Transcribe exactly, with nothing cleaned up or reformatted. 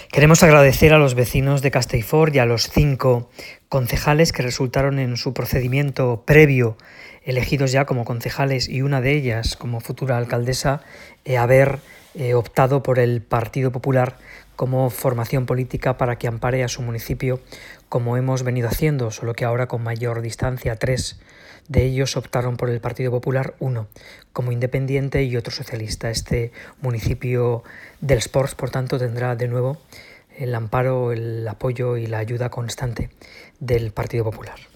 Queremos agradecer a los vecinos de Castellfort y a los cinco concejales que resultaron en su procedimiento previo elegidos ya como concejales y una de ellas como futura alcaldesa, eh, haber eh, optado por el Partido Popular como formación política para que ampare a su municipio, como hemos venido haciendo, solo que ahora con mayor distancia. Tres de ellos optaron por el Partido Popular, uno como independiente y otro socialista. Este municipio dels Ports, por tanto, tendrá de nuevo el amparo, el apoyo y la ayuda constante del Partido Popular.